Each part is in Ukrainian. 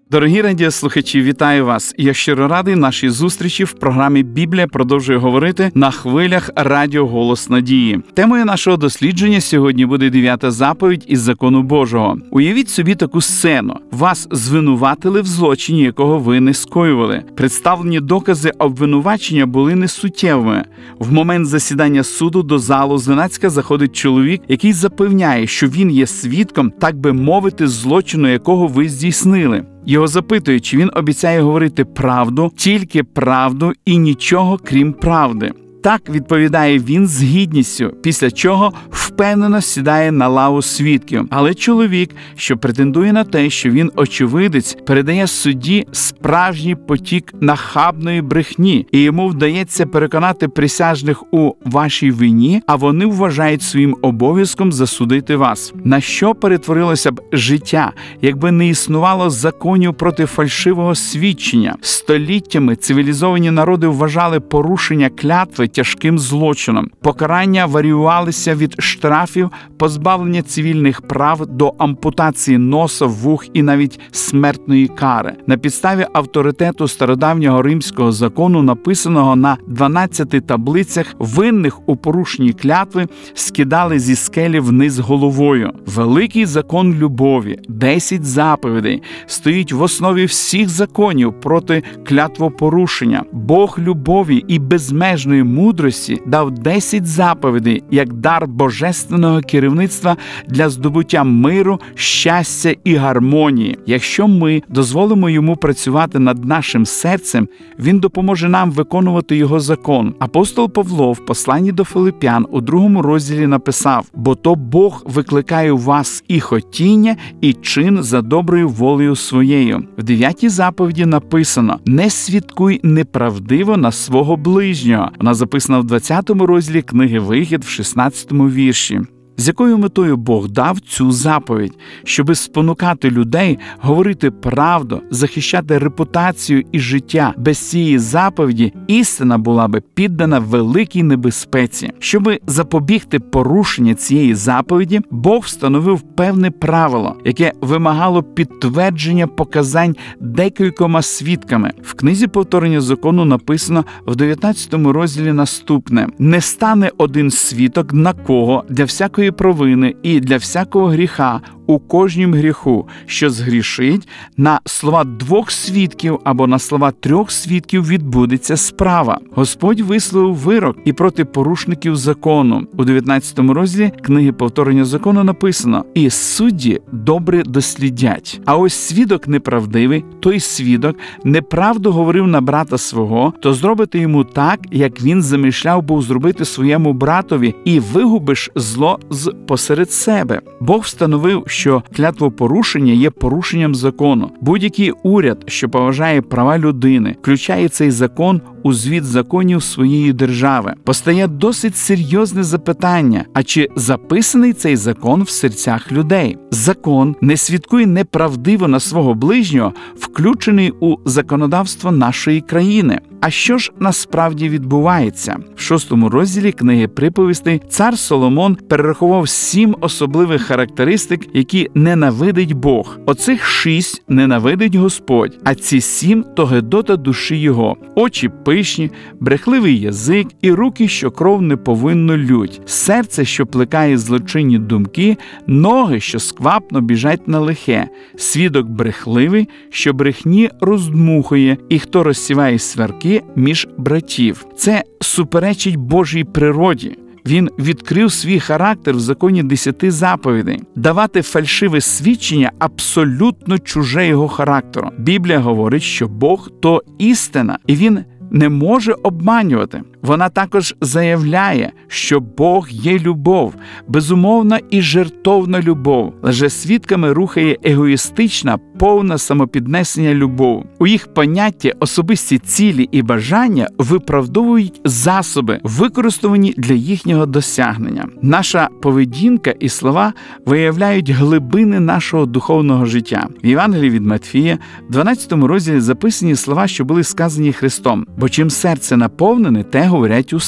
Дорогі радіослухачі, вітаю вас! Я щиро радий нашій зустрічі в програмі «Біблія продовжує говорити» на хвилях радіо «Голос надії». Темою нашого дослідження сьогодні буде 9-та заповідь із Закону Божого. Уявіть собі таку сцену. Вас звинуватили в злочині, якого ви не скоювали. Представлені докази обвинувачення були несуттєвими. В момент засідання суду до залу зненацька заходить чоловік, який запевняє, що він є свідком, так би мовити, злочину, якого ви здійснили. Його запитують, чи він обіцяє говорити правду, тільки правду і нічого крім правди. Так, відповідає він з гідністю, після чого впевнено сідає на лаву свідків. Але чоловік, що претендує на те, що він очевидець, передає судді справжній потік нахабної брехні, і йому вдається переконати присяжних у вашій вині, а вони вважають своїм обов'язком засудити вас. На що перетворилося б життя, якби не існувало законів проти фальшивого свідчення? Століттями цивілізовані народи вважали порушення клятви тяжким злочином. Покарання варіювалися від штрафів, позбавлення цивільних прав до ампутації носа, вух і навіть смертної кари. На підставі авторитету стародавнього римського закону, написаного на 12 таблицях, винних у порушенні клятви скидали зі скелі вниз головою. Великий закон любові, 10 заповідей, стоїть в основі всіх законів проти клятвопорушення. Бог любові і безмежної мудрості дав 10 заповідей як дар божественного керівництва для здобуття миру, щастя і гармонії. Якщо ми дозволимо йому працювати над нашим серцем, він допоможе нам виконувати його закон. Апостол Павло в посланні до Филип'ян у 2 розділі написав: «Бо то Бог викликає у вас і хотіння, і чин за доброю волею своєю». В 9-й заповіді написано: «Не свідкуй неправдиво на свого ближнього». Вона записана в 20 розділі книги Вихід в 16 вірші. З якою метою Бог дав цю заповідь? Щоби спонукати людей говорити правду, захищати репутацію і життя. Без цієї заповіді істина була би піддана великій небезпеці. Щоби запобігти порушенню цієї заповіді, Бог встановив певне правило, яке вимагало підтвердження показань декількома свідками. В книзі «Повторення закону» написано в 19 розділі наступне: «Не стане один свідок на кого для всякої провини і для всякого гріха у кожнім гріху, що згрішить, на слова 2 свідків або на слова 3 свідків відбудеться справа». Господь висловив вирок і проти порушників закону. У 19 розділі книги «Повторення закону» написано: «І судді добре дослідять». А ось свідок неправдивий, той свідок неправду говорив на брата свого, то зробите йому так, як він замишляв був зробити своєму братові, і вигубиш зло з посеред себе. Бог встановив, що клятвопорушення є порушенням закону. Будь-який уряд, що поважає права людини, включає цей закон у звіт законів своєї держави. Постає досить серйозне запитання: а чи записаний цей закон в серцях людей? Закон «не свідкуй неправдиво на свого ближнього» включений у законодавство нашої країни. А що ж насправді відбувається? В 6 розділі книги «Приповістей» цар Соломон перерахував 7 особливих характеристик, які ненавидить Бог. Оцих 6 ненавидить Господь, а ці 7 – то гидота душі його. Очі пишні, брехливий язик і руки, що кров неповинно лють, серце, що плекає злочинні думки, ноги, що сквапно біжать на лихе, свідок брехливий, що брехні роздмухує, і хто розсіває сварки між братів. Це суперечить Божій природі. Він відкрив свій характер в законі 10 заповідей. Давати фальшиве свідчення абсолютно чуже його характеру. Біблія говорить, що Бог – то істина, і він не може обманювати. Вона також заявляє, що Бог є любов, безумовна і жертовна любов. Лжесвідками рухає егоїстична, повна самопіднесення любов. У їх понятті особисті цілі і бажання виправдовують засоби, використані для їхнього досягнення. Наша поведінка і слова виявляють глибини нашого духовного життя. В Євангелії від Матфія, в 12 розділі записані слова, що були сказані Христом: «Бо чим серце наповнене, те говорять уста».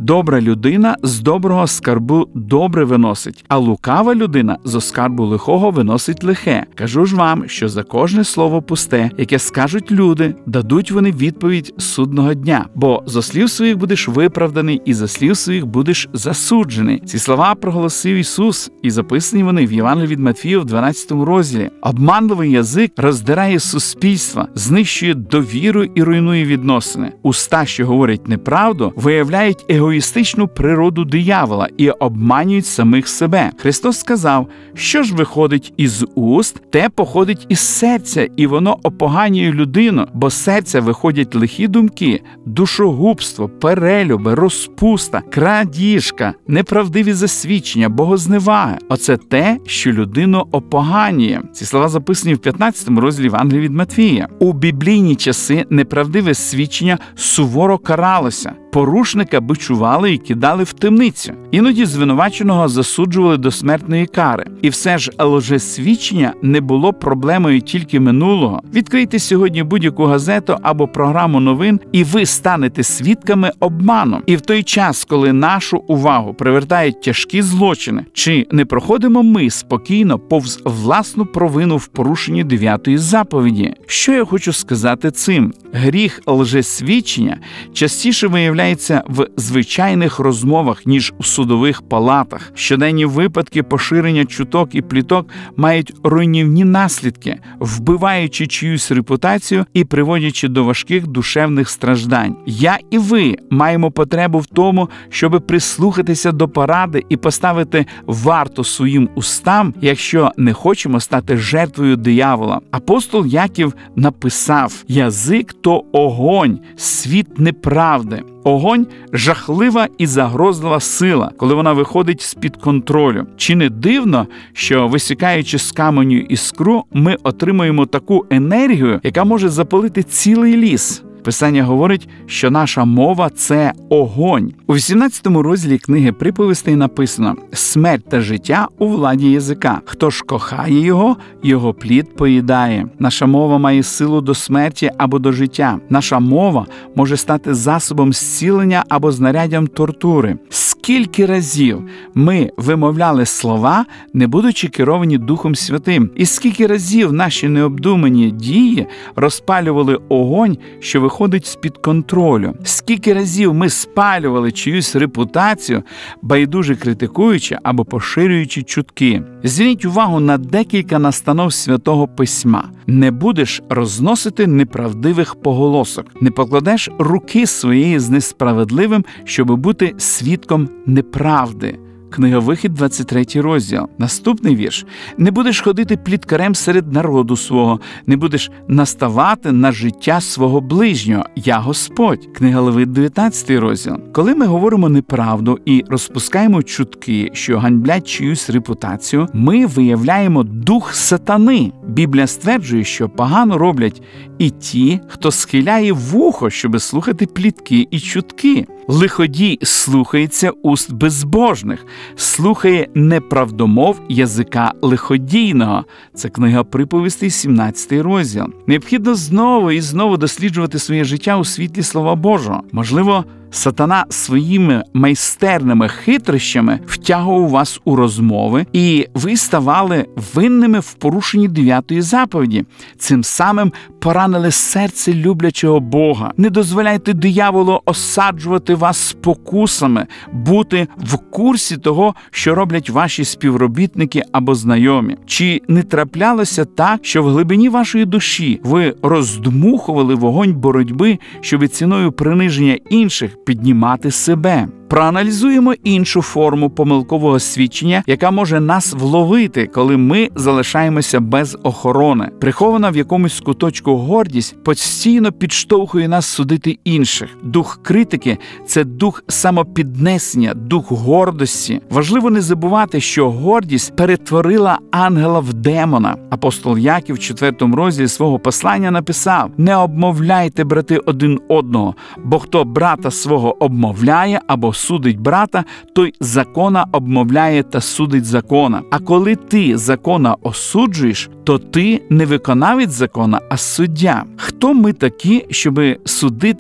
Добра людина з доброго скарбу добре виносить, а лукава людина зо скарбу лихого виносить лихе. Кажу ж вам, що за кожне слово пусте, яке скажуть люди, дадуть вони відповідь судного дня. Бо зо слів своїх будеш виправданий, і за слів своїх будеш засуджений. Ці слова проголосив Ісус, і записані вони в Євангелії від Матвія в 12 розділі. Обманливий язик роздирає суспільство, знищує довіру і руйнує відносини. Уста, що говорять неправду, виявляють егоїстичну природу диявола і обманюють самих себе. Христос сказав, що ж виходить із уст, те походить із серця, і воно опоганює людину, бо з серця виходять лихі думки, душогубство, перелюби, розпуста, крадіжка, неправдиві засвідчення, богозневага. Оце те, що людину опоганює. Ці слова записані в 15 розділі Євангелія від Матвія. У біблійні часи неправдиве свідчення суворо каралося. Порушника бичували і кидали в темницю. Іноді звинуваченого засуджували до смертної кари. І все ж лжесвідчення не було проблемою тільки минулого. Відкрийте сьогодні будь-яку газету або програму новин, і ви станете свідками обману. І в той час, коли нашу увагу привертають тяжкі злочини, чи не проходимо ми спокійно повз власну провину в порушенні 9-ї заповіді? Що я хочу сказати цим? Гріх лжесвідчення частіше виявляється в звичайних розмовах, ніж у судових палатах. Щоденні випадки поширення чуток і пліток мають руйнівні наслідки, вбиваючи чиюсь репутацію і приводячи до важких душевних страждань. Я і ви маємо потребу в тому, щоб прислухатися до поради і поставити варту своїм устам, якщо не хочемо стати жертвою диявола. Апостол Яків написав: «Язик – то огонь, світ неправди». Огонь – жахлива і загрозлива сила, коли вона виходить з-під контролю. Чи не дивно, що, висікаючи з каменю іскру, ми отримуємо таку енергію, яка може запалити цілий ліс? Писання говорить, що наша мова – це огонь. У 18 розділі книги «Приповістей» написано: «Смерть та життя у владі язика. Хто ж кохає його, його плід поїдає». Наша мова має силу до смерті або до життя. Наша мова може стати засобом зцілення або знаряддям тортури. Скільки разів ми вимовляли слова, не будучи керовані Духом Святим? І скільки разів наші необдумані дії розпалювали огонь, що виходить з-під контролю? Скільки разів ми спалювали чиюсь репутацію, байдуже критикуючи або поширюючи чутки? Зверніть увагу на декілька настанов Святого Письма. Не будеш розносити неправдивих поголосок. Не покладеш руки своєї з несправедливим, щоб бути свідком неправди. Книга Вихід, 23 розділ. Наступний вірш. Не будеш ходити пліткарем серед народу свого, не будеш наставати на життя свого ближнього. Я Господь. Книга Левит, 19 розділ. Коли ми говоримо неправду і розпускаємо чутки, що ганьблять чиюсь репутацію, ми виявляємо дух сатани. Біблія стверджує, що погано роблять і ті, хто схиляє вухо, щоби слухати плітки і чутки. Лиходій слухається уст безбожних, слухає неправдомов язика лиходійного. Це книга Приповістей, 17 розділ. Необхідно знову і знову досліджувати своє життя у світлі Слова Божого. Можливо, сатана своїми майстерними хитрощами втягував вас у розмови, і ви ставали винними в порушенні 9-ї заповіді. Цим самим поранили серце люблячого Бога. Не дозволяйте дияволу осаджувати вас спокусами, бути в курсі того, що роблять ваші співробітники або знайомі. Чи не траплялося так, що в глибині вашої душі ви роздмухували вогонь боротьби, щоб ціною приниження інших піднімати себе? Проаналізуємо іншу форму помилкового свідчення, яка може нас вловити, коли ми залишаємося без охорони. Прихована в якомусь куточку гордість постійно підштовхує нас судити інших. Дух критики – це дух самопіднесення, дух гордості. Важливо не забувати, що гордість перетворила ангела в демона. Апостол Яків в 4 розділі свого послання написав: «Не обмовляйте, брати, один одного, бо хто брата свого обмовляє або судить брата, той закона обмовляє та судить закона. А коли ти закона осуджуєш, то ти не виконавець закона, а суддя». Хто ми такі, щоби судити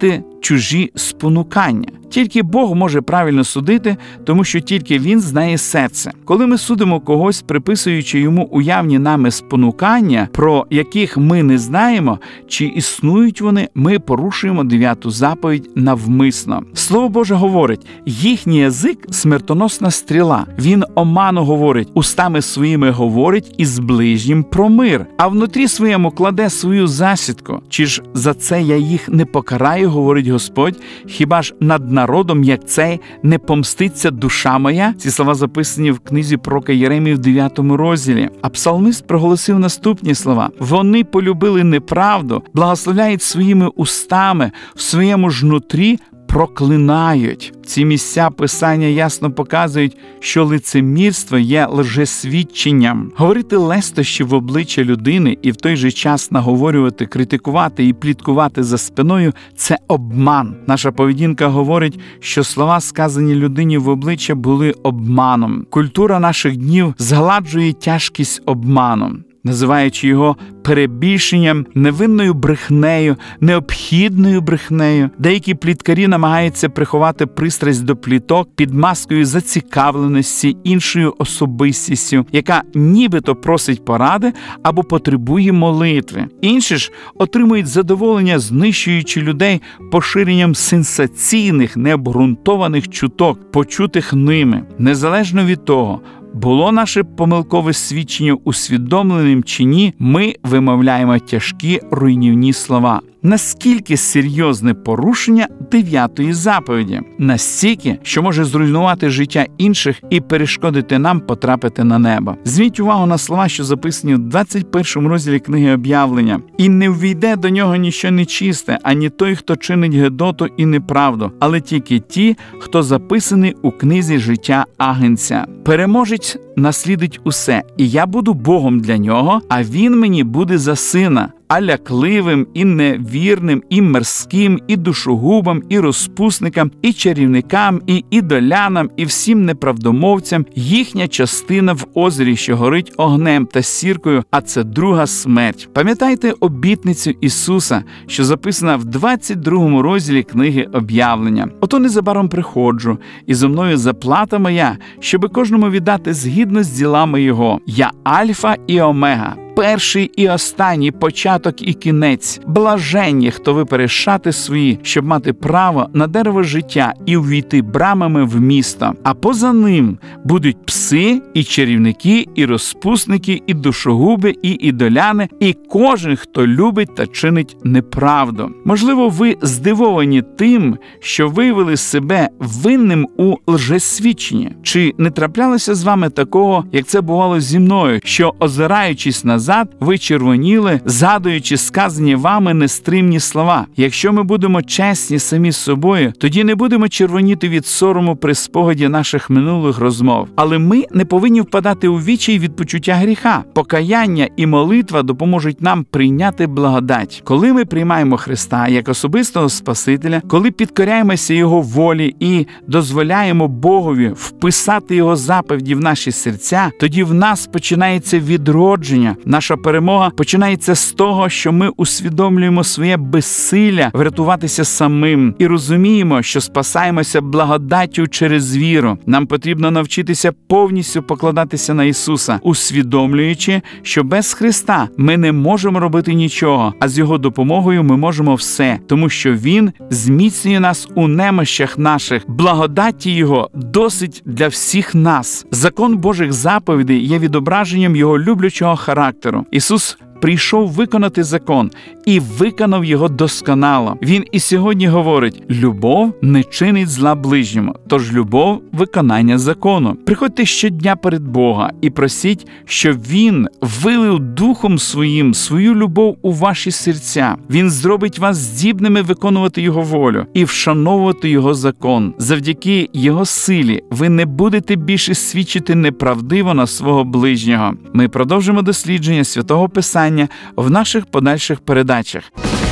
чужі спонукання. Тільки Бог може правильно судити, тому що тільки Він знає серце. Коли ми судимо когось, приписуючи йому уявні нами спонукання, про яких ми не знаємо, чи існують вони, ми порушуємо 9-ту заповідь навмисно. Слово Боже говорить, їхній язик – смертоносна стріла. Він оману говорить, устами своїми говорить із ближнім про мир, а внутрі своєму кладе свою засідку. Чи ж за це я їх не покараю, говорить Господь, хіба ж над народом, як цей, не помститься душа моя? Ці слова записані в книзі пророка Єремії в 9 розділі. А псалмист проголосив наступні слова. Вони полюбили неправду, благословляють своїми устами, в своєму ж нутрі проклинають. Ці місця Писання ясно показують, що лицемірство є лжесвідченням. Говорити лестощі в обличчя людини і в той же час наговорювати, критикувати і пліткувати за спиною – це обман. Наша поведінка говорить, що слова, сказані людині в обличчя, були обманом. Культура наших днів згладжує тяжкість обману, називаючи його перебільшенням, невинною брехнею, необхідною брехнею. Деякі пліткарі намагаються приховати пристрасть до пліток під маскою зацікавленості іншою особистістю, яка нібито просить поради або потребує молитви. Інші ж отримують задоволення, знищуючи людей поширенням сенсаційних, необґрунтованих чуток, почутих ними. Незалежно від того, було наше помилкове свідчення усвідомленим чи ні, ми вимовляємо тяжкі руйнівні слова. Наскільки серйозне порушення 9-ї заповіді? Настільки, що може зруйнувати життя інших і перешкодити нам потрапити на небо. Зверніть увагу на слова, що записані в 21 розділі книги Об'явлення. «І не ввійде до нього ніщо нечисте, ані той, хто чинить гидоту і неправду, але тільки ті, хто записаний у книзі життя Агнця. Переможець наслідить усе, і я буду Богом для нього, а він мені буде за сина. А лякливим, і невірним, і мерзким, і душогубам, і розпусникам, і чарівникам, і ідолянам, і всім неправдомовцям їхня частина в озері, що горить огнем та сіркою, а це друга смерть». Пам'ятайте обітницю Ісуса, що записана в 22 розділі книги Об'явлення. «Ото незабаром приходжу, і зо мною заплата моя, щоби кожному віддати згідно з ділами його. Я Альфа і Омега, перший і останній, початок і кінець. Блаженні, хто випере шати свої, щоб мати право на дерево життя і увійти брамами в місто. А поза ним будуть пси, і чарівники, і розпусники, і душогуби, і ідоляни, і кожен, хто любить та чинить неправду». Можливо, ви здивовані тим, що виявили себе винним у лжесвідченні. Чи не траплялося з вами такого, як це бувало зі мною, що, озираючись назад, ви червоніли, згадуючи сказані вами нестримні слова? Якщо ми будемо чесні самі з собою, тоді не будемо червоніти від сорому при спогаді наших минулих розмов. Але ми не повинні впадати у відчай від почуття гріха. Покаяння і молитва допоможуть нам прийняти благодать. Коли ми приймаємо Христа як особистого Спасителя, коли підкоряємося Його волі і дозволяємо Богові вписати Його заповіді в наші серця, тоді в нас починається відродження. Наша перемога починається з того, що ми усвідомлюємо своє безсилля врятуватися самим і розуміємо, що спасаємося благодаттю через віру. Нам потрібно навчитися повністю покладатися на Ісуса, усвідомлюючи, що без Христа ми не можемо робити нічого, а з Його допомогою ми можемо все, тому що Він зміцнює нас у немощах наших. Благодаті Його досить для всіх нас. Закон Божих заповідей є відображенням Його люблячого характеру. Ісус прийшов виконати закон і виконав його досконало. Він і сьогодні говорить: любов не чинить зла ближньому, тож любов – виконання закону. Приходьте щодня перед Бога і просіть, щоб Він вилив Духом Своїм свою любов у ваші серця. Він зробить вас здібними виконувати Його волю і вшановувати Його закон. Завдяки Його силі ви не будете більше свідчити неправдиво на свого ближнього. Ми продовжимо дослідження Святого Писання в наших подальших передачах.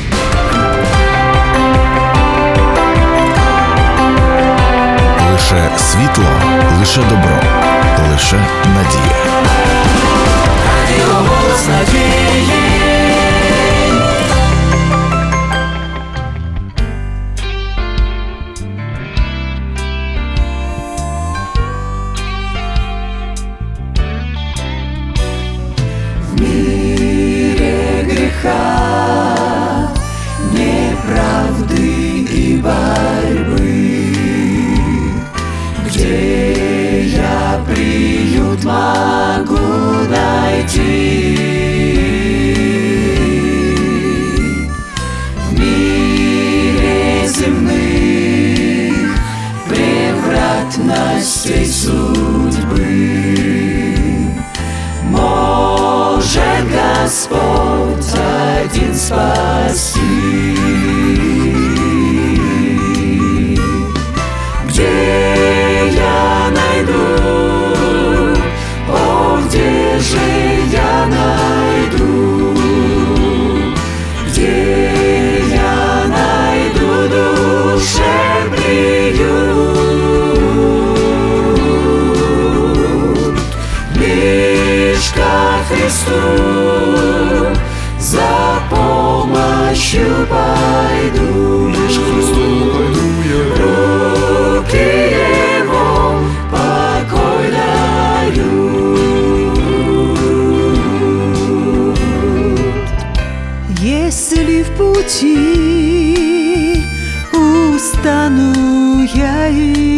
Лише світло, лише добро, лише надія. Радіо «Голос надії». всей судьбы. Может Господь один спасти. Где я найду? О, где же я найду? Где я найду душе приют? Лишь ко Христу за помощью пойду. Лишь к Христу пойду я. Руки Его покой дают. Если в пути устану я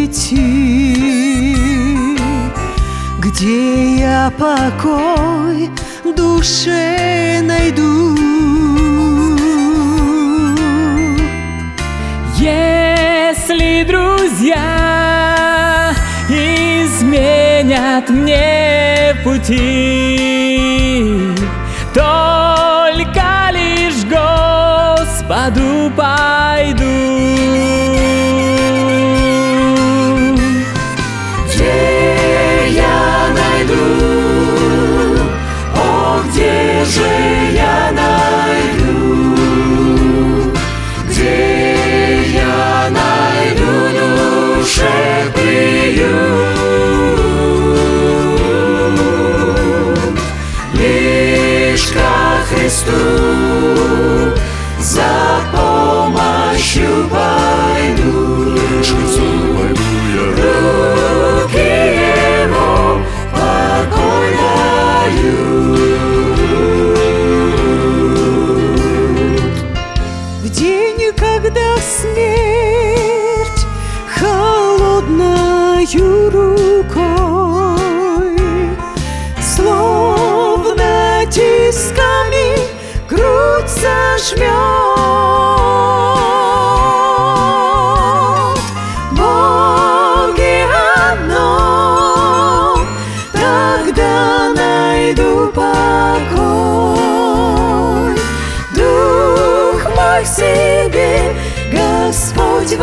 идти, где я покой душе найду? Если друзья изменят мне пути, только лишь Господу пойду. Где я найду? О, где же я найду? Где я найду душе приют? Лишь ко Христу за помощью пойду. Лишь к Христу пойду я. Руки Его покой дают. В день, когда смерть холодною рукой, словно тисками грудь сожмет, Боги одно, тогда найду покой. Дух мой к себе Господь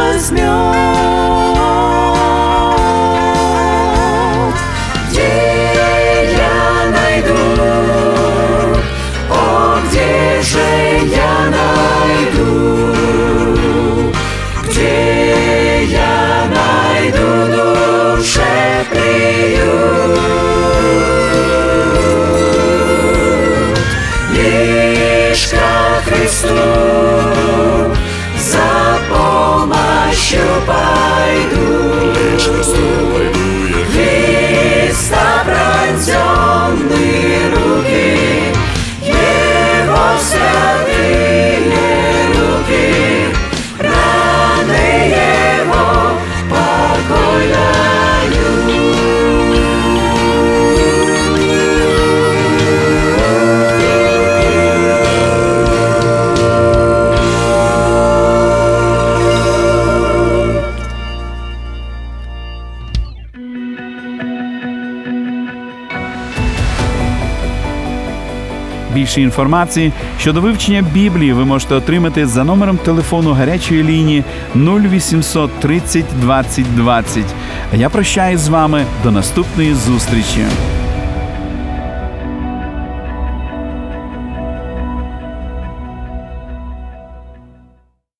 возьмет. Где я найду? О, где же я найду? Где я найду душе приют? Лишь ко Христу за помощью пойду. Лишь к Христу пойду я. Христа пронзенные руки, Его святые руки, раны Его покой Більше інформації щодо вивчення Біблії ви можете отримати за номером телефону гарячої лінії 0800 30 20 20. А я прощаюсь з вами до наступної зустрічі.